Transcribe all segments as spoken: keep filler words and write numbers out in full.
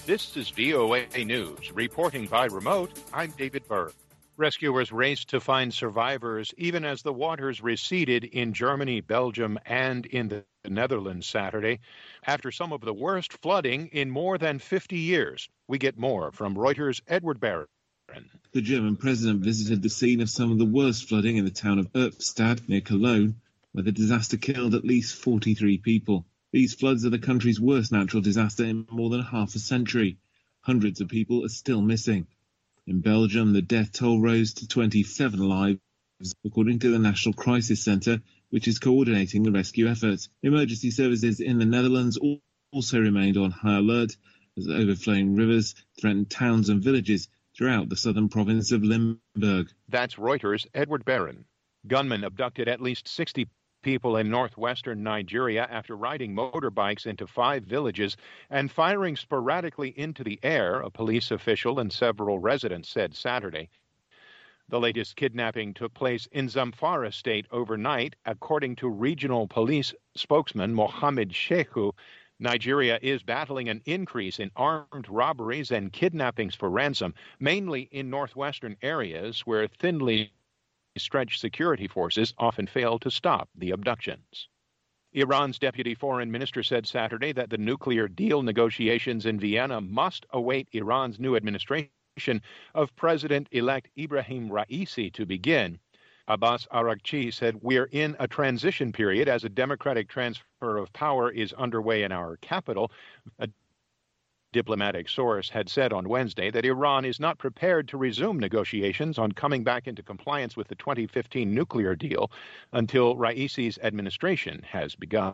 This is V O A News. Reporting by remote, I'm David Byrd. Rescuers raced to find survivors even as the waters receded in Germany, Belgium, and in the Netherlands Saturday. After some of the worst flooding in more than fifty years. We get more from Reuters' Edward Barron. The German president visited the scene of some of the worst flooding in the town of Erpstadt near Cologne, where the disaster killed at least forty-three people. These floods are the country's worst natural disaster in more than half a century. Hundreds of people are still missing. In Belgium, the death toll rose to twenty-seven lives, according to the National Crisis Centre, which is coordinating the rescue efforts. Emergency services in the Netherlands also remained on high alert as overflowing rivers threatened towns and villages throughout the southern province of Limburg. That's Reuters' Edward Barron. Gunmen abducted at least sixty people in northwestern Nigeria after riding motorbikes into five villages and firing sporadically into the air, a police official and several residents said Saturday. The latest kidnapping took place in Zamfara state overnight, according to regional police spokesman Mohammed Shehu. Nigeria is battling an increase in armed robberies and kidnappings for ransom, mainly in northwestern areas where thinly stretched security forces often fail to stop the abductions. Iran's deputy foreign minister said Saturday that the nuclear deal negotiations in Vienna must await Iran's new administration of President-elect Ibrahim Raisi to begin. Abbas Araghchi said, "We're in a transition period as a democratic transfer of power is underway in our capital." A diplomatic source had said on Wednesday that Iran is not prepared to resume negotiations on coming back into compliance with the twenty fifteen nuclear deal until Raisi's administration has begun.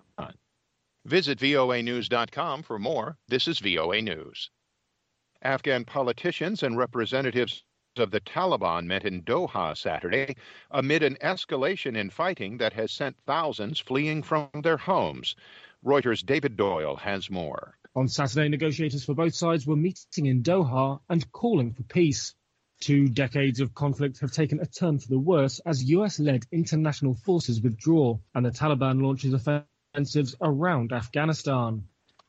Visit V O A news dot com for more. This is V O A News. Afghan politicians and representatives of the Taliban met in Doha Saturday amid an escalation in fighting that has sent thousands fleeing from their homes. Reuters' David Doyle has more. On Saturday, negotiators for both sides were meeting in Doha and calling for peace. Two decades of conflict have taken a turn for the worse as U S-led international forces withdraw and the Taliban launches offensives around Afghanistan.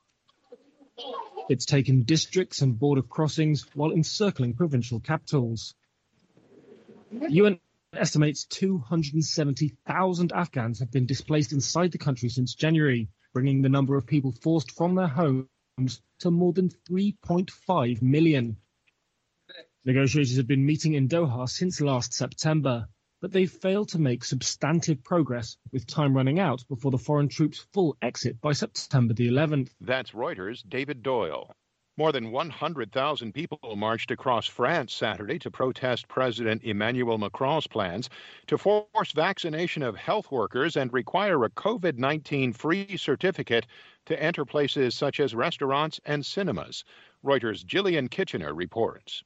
It's taken districts and border crossings while encircling provincial capitals. The U N estimates two hundred seventy thousand Afghans have been displaced inside the country since January, bringing the number of people forced from their homes to more than three point five million. Negotiators have been meeting in Doha since last September, but they've failed to make substantive progress, with time running out before the foreign troops' full exit by September the eleventh. That's Reuters' David Doyle. More than one hundred thousand people marched across France Saturday to protest President Emmanuel Macron's plans to force vaccination of health workers and require a COVID nineteen free certificate to enter places such as restaurants and cinemas. Reuters' Gillian Kitchener reports.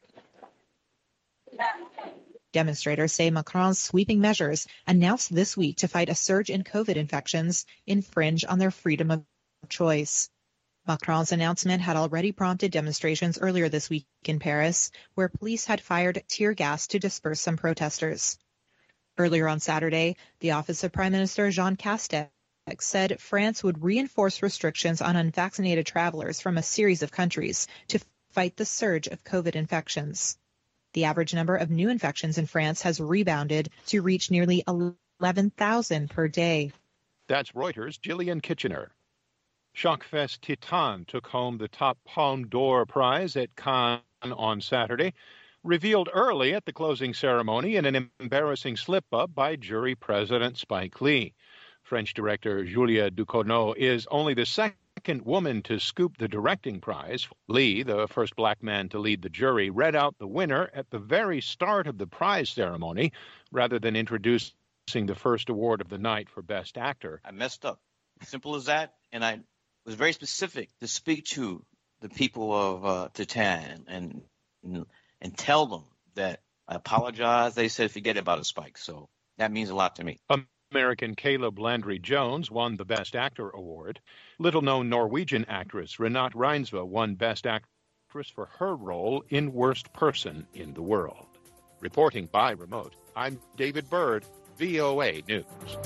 Demonstrators say Macron's sweeping measures announced this week to fight a surge in COVID infections infringe on their freedom of choice. Macron's announcement had already prompted demonstrations earlier this week in Paris, where police had fired tear gas to disperse some protesters. Earlier on Saturday, the office of Prime Minister Jean Castex said France would reinforce restrictions on unvaccinated travelers from a series of countries to fight the surge of COVID infections. The average number of new infections in France has rebounded to reach nearly eleven thousand per day. That's Reuters' Gillian Kitchener. Shockfest Titan took home the top Palme d'Or prize at Cannes on Saturday, revealed early at the closing ceremony in an embarrassing slip-up by jury president Spike Lee. French director Julia Ducournau is only the second woman to scoop the directing prize. Lee, the first black man to lead the jury, read out the winner at the very start of the prize ceremony rather than introducing the first award of the night for Best Actor. I messed up. Simple as that. And I was very specific to speak to the people of uh, Titan and, and and tell them that I apologize. They said forget about it, Spike. So that means a lot to me. American Caleb Landry Jones won the Best Actor award. Little-known Norwegian actress Renate Reinsve won Best Actress for her role in Worst Person in the World. Reporting by remote, I'm David Byrd, V O A News.